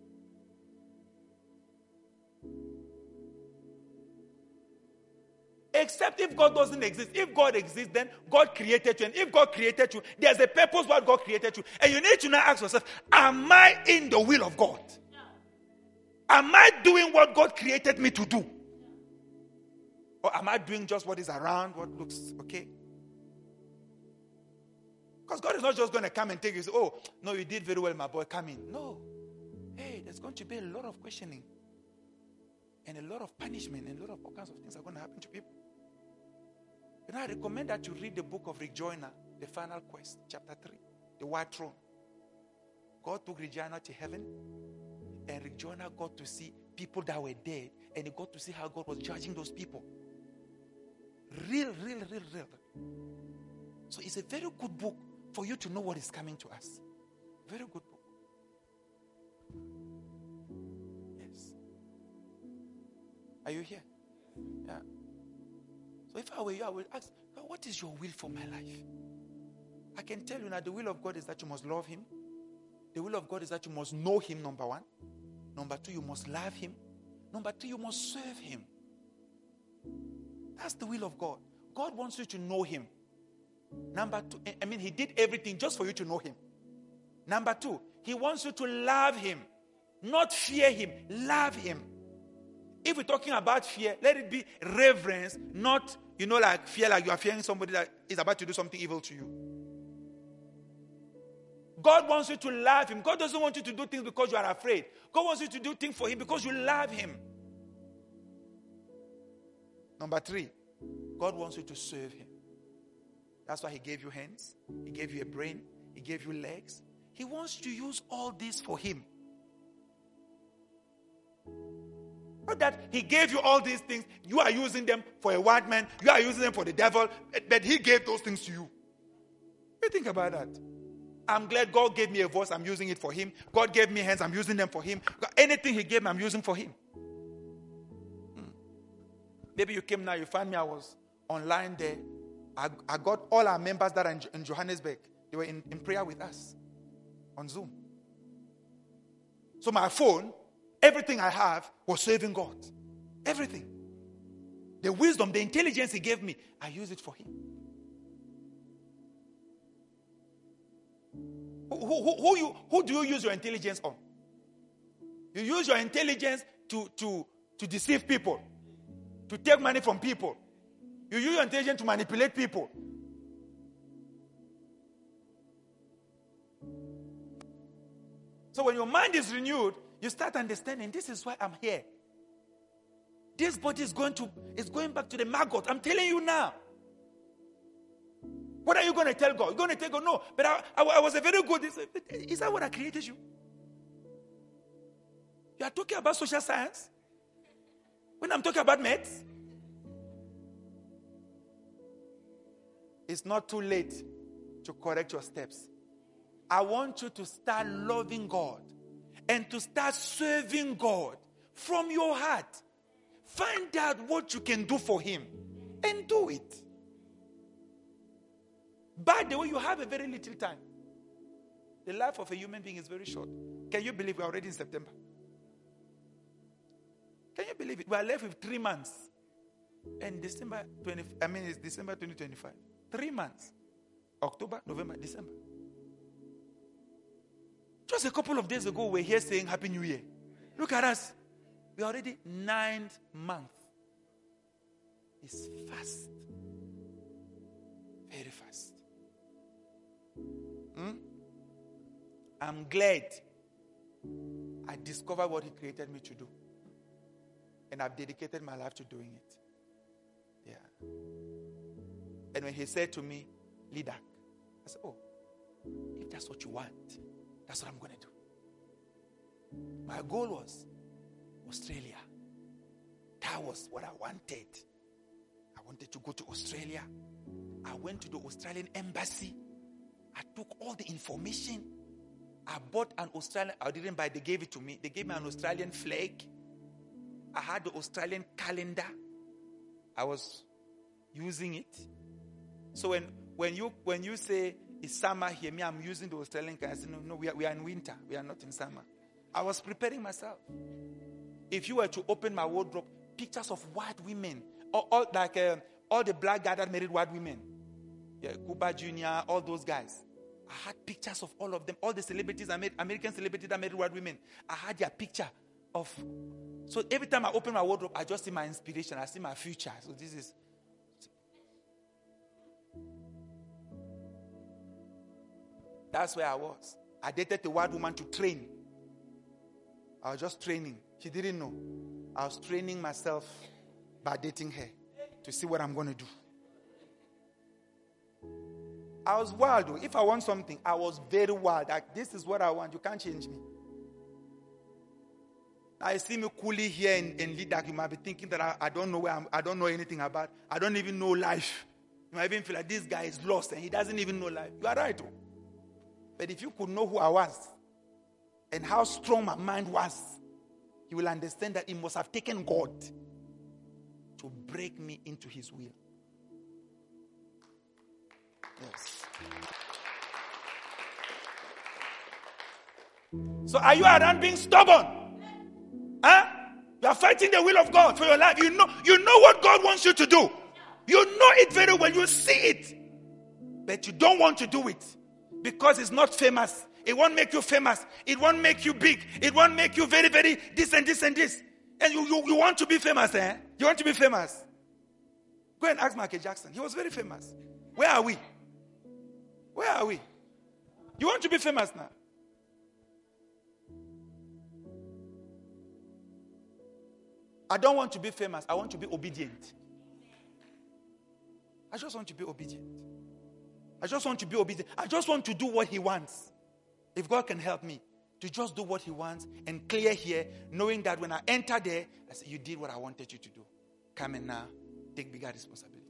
Except if God doesn't exist. If God exists, then God created you. And if God created you, there's a purpose why God created you. And you need to now ask yourself, am I in the will of God? Am I doing what God created me to do? Or am I doing just what is around, what looks okay? Because God is not just going to come and take you and say, oh, no, you did very well, my boy, come in. No. Hey, there's going to be a lot of questioning. And a lot of punishment and a lot of all kinds of things are going to happen to people. And I recommend that you read the book of Rick Joyner, The Final Quest, chapter 3, The White Throne. God took Rick Joyner to heaven, and Rick Joyner got to see people that were dead, and he got to see how God was judging those people. Real. So it's a very good book for you to know what is coming to us. Very good book. Yes. Are you here? Yeah. So if I were you, I would ask, God, what is your will for my life? I can tell you now, the will of God is that you must love him. The will of God is that you must know him, number one. Number two, you must love him. Number three, you must serve him. That's the will of God. God wants you to know him. Number two, he did everything just for you to know him. Number two, he wants you to love him. Not fear him, love him. If we're talking about fear, let it be reverence, not, like fear like you are fearing somebody that is about to do something evil to you. God wants you to love him. God doesn't want you to do things because you are afraid. God wants you to do things for him because you love him. Number three, God wants you to serve him. That's why he gave you hands. He gave you a brain. He gave you legs. He wants you to use all this for him. Not that he gave you all these things, you are using them for a white man, you are using them for the devil, but he gave those things to you. You think about that. I'm glad God gave me a voice, I'm using it for him. God gave me hands, I'm using them for him. Anything he gave me, I'm using for him. Maybe you came now, you find me, I was online there. I got all our members that are in Johannesburg. They were in prayer with us on Zoom. So my phone, everything I have was serving God. Everything. The wisdom, the intelligence he gave me, I use it for him. Who do you use your intelligence on? You use your intelligence to deceive people, to take money from people. You use your intelligence to manipulate people. So when your mind is renewed, you start understanding, this is why I'm here. This body is going back to the maggot. I'm telling you now. What are you going to tell God? You're going to tell God, no, but I was a very good. Is that what I created you? You are talking about social science? When I'm talking about maths? It's not too late to correct your steps. I want you to start loving God and to start serving God from your heart. Find out what you can do for him and do it. By the way, you have a very little time. The life of a human being is very short. Can you believe we're already in September? Can you believe it? We are left with 3 months. And it's December 2025. 3 months. October, November, December. Just a couple of days ago, we're here saying Happy New Year. Look at us. We're already 9th month. It's fast. Very fast. I'm glad I discovered what he created me to do. And I've dedicated my life to doing it. Yeah. And when he said to me, Leader, I said, oh, if that's what you want, that's what I'm going to do. My goal was Australia. That was what I wanted. I wanted to go to Australia. I went to the Australian embassy. I took all the information. I bought an Australian, I didn't buy, they gave it to me. They gave me an Australian flag. I had the Australian calendar. I was using it. So when you say it's summer here, me, I'm using the Australian calendar. I said, no, we are in winter. We are not in summer. I was preparing myself. If you were to open my wardrobe, pictures of white women, all the black guys that married white women, yeah, Cuba Jr., all those guys. I had pictures of all of them, all the celebrities, American celebrities that married white women. I had their picture of. So every time I open my wardrobe, I just see my inspiration. I see my future. So this is. That's where I was. I dated a white woman to train. I was just training. She didn't know. I was training myself by dating her to see what I'm going to do. I was wild though. If I want something, I was very wild. Like, this is what I want. You can't change me. I see me coolly here in Lidak. You might be thinking that I don't know I don't know anything about. I don't even know life. You might even feel like this guy is lost and he doesn't even know life. You are right though. But if you could know who I was and how strong my mind was, you will understand that it must have taken God to break me into his will. Yes. So are you around being stubborn? Huh? You are fighting the will of God for your life. You know what God wants you to do. You know it very well. You see it. But you don't want to do it because it's not famous. It won't make you famous. It won't make you big. It won't make you very, very this and this and this. And you want to be famous, eh? You want to be famous. Go and ask Michael Jackson. He was very famous. Where are we? Where are we? You want to be famous now? I don't want to be famous. I want to be obedient. I just want to be obedient. I just want to be obedient. I just want to do what he wants. If God can help me to just do what he wants and clear here, knowing that when I enter there, I say, you did what I wanted you to do. Come in now, take bigger responsibilities.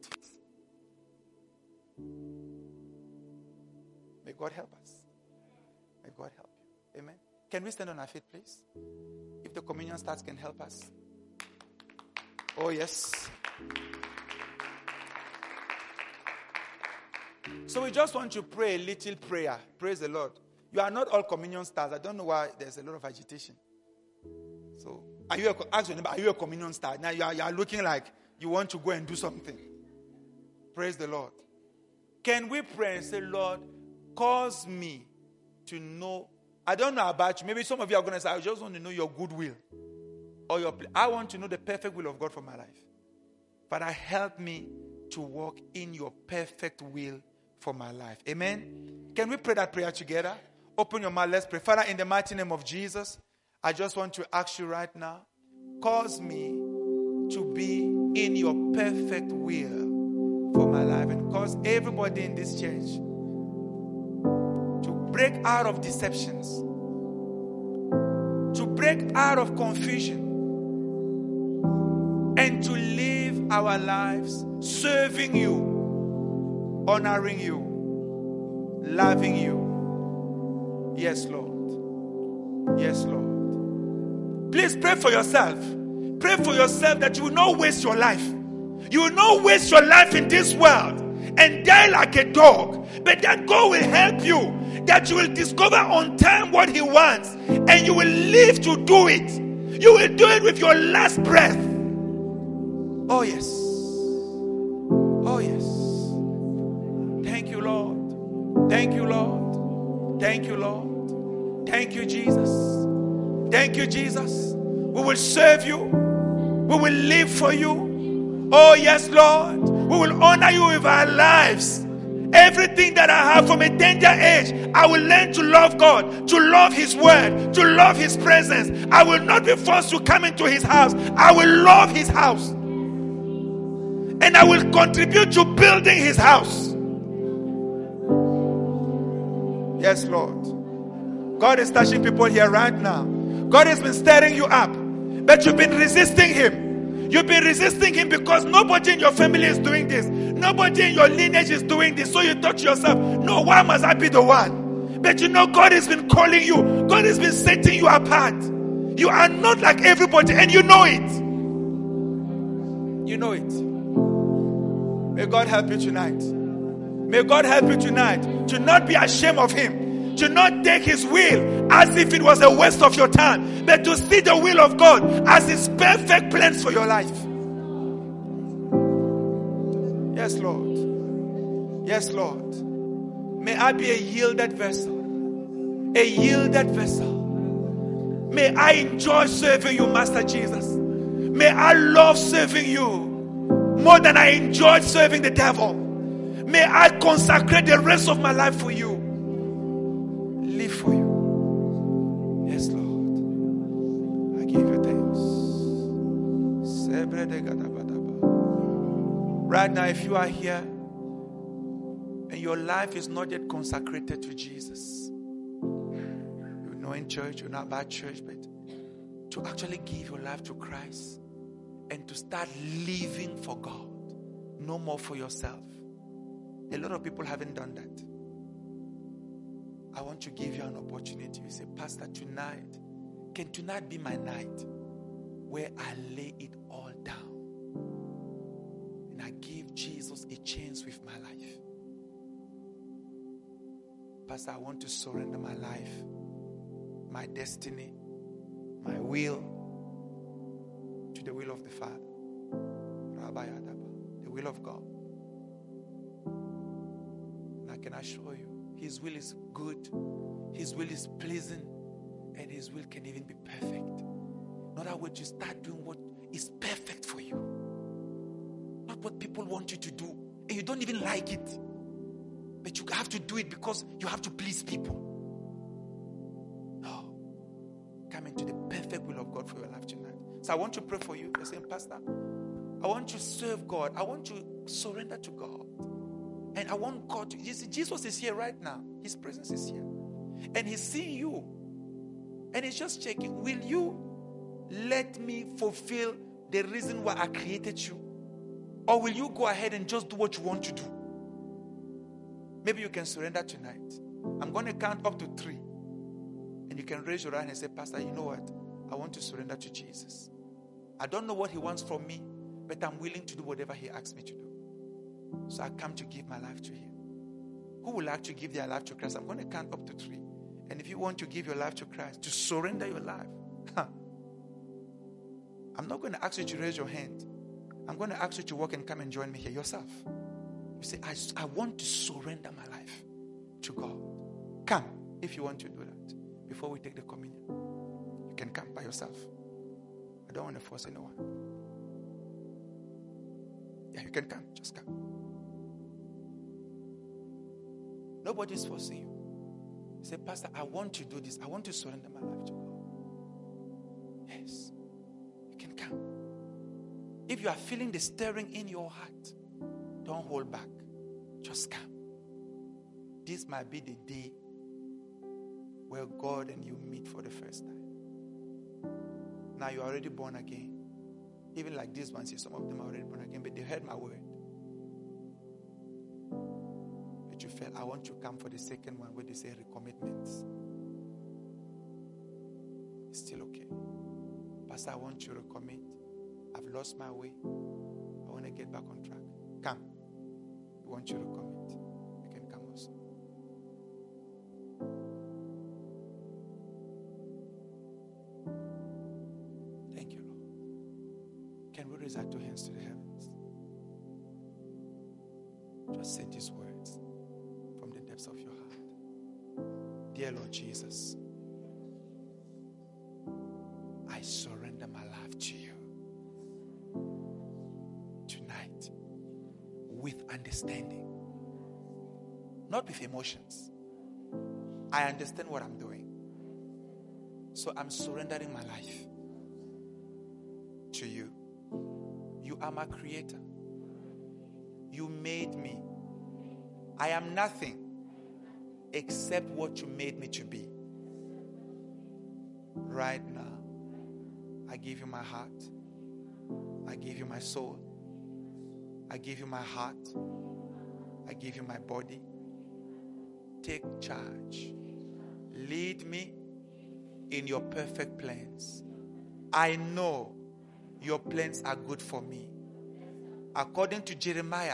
May God help us. May God help you. Amen. Can we stand on our feet, please? If the communion starts, can help us. Oh, yes. So we just want to pray a little prayer. Praise the Lord. You are not all communion stars. I don't know why there's a lot of agitation. So, are you a communion star? Now you are looking like you want to go and do something. Praise the Lord. Can we pray and say, Lord, cause me to know? I don't know about you. Maybe some of you are going to say, I just want to know your good will. Or I want to know the perfect will of God for my life. Father, help me to walk in your perfect will for my life. Amen. Can we pray that prayer together? Open your mouth. Let's pray. Father, in the mighty name of Jesus, I just want to ask you right now, cause me to be in your perfect will for my life, and cause everybody in this church to break out of deceptions, to break out of confusion, and to live our lives serving you, honoring you, loving you. Yes, Lord. Yes, Lord. Please pray for yourself. Pray for yourself that you will not waste your life. You will not waste your life in this world and die like a dog. But that God will help you. That you will discover on time what He wants. And you will live to do it. You will do it with your last breath. Oh yes. Oh yes. Thank you, Lord. Thank you, Lord. Thank you, Lord. Thank you, Jesus. Thank you, Jesus. We will serve you. We will live for you. Oh yes, Lord. We will honor you with our lives. Everything that I have from a tender age, I will learn to love God, to love His word, to love His presence. I will not be forced to come into His house. I will love His house. And I will contribute to building His house. Yes, Lord. God is touching people here right now. God has been stirring you up, but you've been resisting Him. You've been resisting Him because nobody in your family is doing this. Nobody in your lineage is doing this. So you thought to yourself, no, why must I be the one? But you know, God has been calling you. God has been setting you apart. You are not like everybody, and you know it. You know it. May God help you tonight. May God help you tonight to not be ashamed of Him. To not take His will as if it was a waste of your time, but to see the will of God as His perfect plans for your life. Yes, Lord. Yes, Lord. May I be a yielded vessel. A yielded vessel. May I enjoy serving you, Master Jesus. May I love serving you more than I enjoyed serving the devil. May I consecrate the rest of my life for you. Live for you. Yes, Lord. I give you thanks. Right now, if you are here and your life is not yet consecrated to Jesus, you're not in church, you're not by church, but to actually give your life to Christ and to start living for God, no more for yourself. A lot of people haven't done that. I want to give you an opportunity. You say, Pastor, can tonight be my night where I lay it all down and I give Jesus a chance with my life? Pastor, I want to surrender my life, my destiny, my will to the will of the Father. The will of God. And I can assure you, His will is good, His will is pleasing, and His will can even be perfect. In other words, you start doing what is perfect for you. Not what people want you to do, and you don't even like it. But you have to do it because you have to please people. No. Come into the perfect will of God for your life tonight. So I want to pray for you. You're saying, Pastor, I want to serve God. I want to surrender to God. And I want God to... You see, Jesus is here right now. His presence is here. And He's seeing you. And He's just checking, will you let me fulfill the reason why I created you? Or will you go ahead and just do what you want to do? Maybe you can surrender tonight. I'm going to count up to 3. And you can raise your hand and say, Pastor, you know what? I want to surrender to Jesus. I don't know what He wants from me, but I'm willing to do whatever He asks me to do. So I come to give my life to Him. Who would like to give their life to Christ? I'm going to count up to 3. And if you want to give your life to Christ, to surrender your life, I'm not going to ask you to raise your hand. I'm going to ask you to walk and come and join me here yourself. You say, I want to surrender my life to God. Come if you want to do that. Before we take the communion, you can come by yourself. I don't want to force anyone. Yeah, you can come. Just come. Nobody's forcing you. You say, Pastor, I want to do this. I want to surrender my life to God. Yes. You can come. If you are feeling the stirring in your heart, don't hold back. Just come. This might be the day where God and you meet for the first time. Now you're already born again. Even like these ones here, some of them are already born again, but they heard my word. But you felt, I want to come for the second one where they say recommitments. It's still okay. Pastor, I want to recommit. I've lost my way. I want to get back on track. Come. We want you to recommit. You can come also. Thank you, Lord. Can we raise our two hands to the heavens? Just say these words from the depths of your heart. Dear Lord Jesus, I surrender my life to you tonight with understanding, not with emotions. I understand what I'm doing, so I'm surrendering my life to you. You are my creator. You made me. I am nothing except what you made me to be. Right now, I give you my heart. I give you my soul. I give you my heart. I give you my body. Take charge. Lead me in your perfect plans. I know your plans are good for me. According to Jeremiah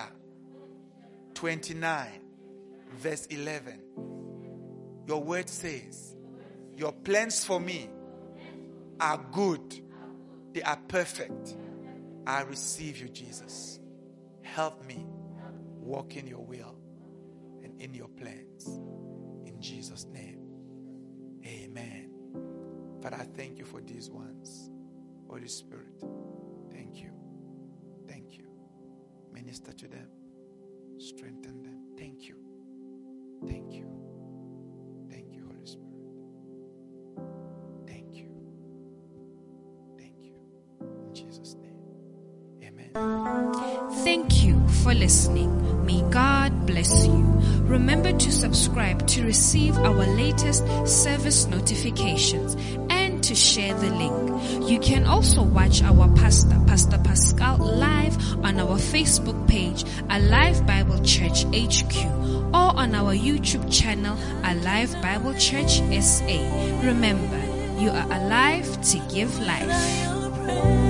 29, verse 11, your word says, your plans for me are good. They are perfect. I receive you, Jesus. Help me walk in your will and in your plans. In Jesus' name, amen. Father, I thank you for these ones. Holy Spirit, thank you. Thank you. Minister to them. Strengthen them. Thank you. Thank you. Thank you, Holy Spirit. Thank you. Thank you. In Jesus' name, amen. Thank you for listening. May God bless you. Remember to subscribe to receive our latest service notifications and to share the link. You can also watch our pastor, Pastor Pascal, live on our Facebook page, Alive Bible Church HQ, or on our YouTube channel, Alive Bible Church SA. Remember, you are alive to give life.